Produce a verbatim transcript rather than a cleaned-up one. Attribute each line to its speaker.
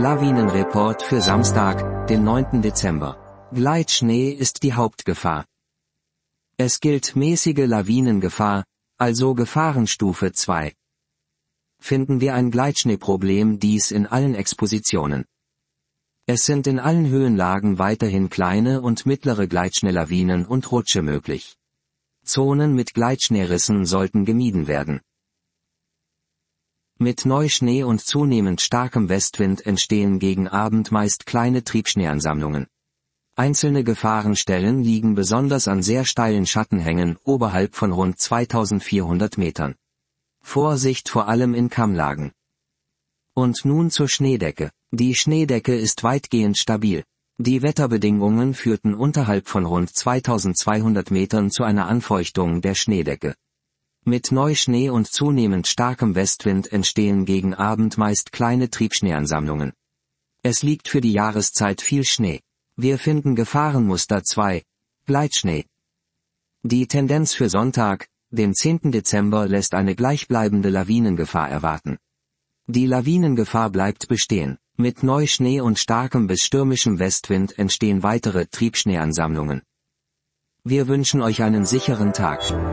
Speaker 1: Lawinenreport für Samstag, den neunten Dezember. Gleitschnee ist die Hauptgefahr. Es gilt mäßige Lawinengefahr, also Gefahrenstufe zwei. Finden wir ein Gleitschneeproblem, dies in allen Expositionen. Es sind in allen Höhenlagen weiterhin kleine und mittlere Gleitschneelawinen und Rutsche möglich. Zonen mit Gleitschneerissen sollten gemieden werden. Mit Neuschnee und zunehmend starkem Westwind entstehen gegen Abend meist kleine Triebschneeansammlungen. Einzelne Gefahrenstellen liegen besonders an sehr steilen Schattenhängen oberhalb von rund zweitausendvierhundert Metern. Vorsicht vor allem in Kammlagen. Und nun zur Schneedecke. Die Schneedecke ist weitgehend stabil. Die Wetterbedingungen führten unterhalb von rund zweitausendzweihundert Metern zu einer Anfeuchtung der Schneedecke. Mit Neuschnee und zunehmend starkem Westwind entstehen gegen Abend meist kleine Triebschneeansammlungen. Es liegt für die Jahreszeit viel Schnee. Wir finden Gefahrenmuster zwei, Gleitschnee. Die Tendenz für Sonntag, den zehnten Dezember, lässt eine gleichbleibende Lawinengefahr erwarten. Die Lawinengefahr bleibt bestehen. Mit Neuschnee und starkem bis stürmischem Westwind entstehen weitere Triebschneeansammlungen. Wir wünschen euch einen sicheren Tag.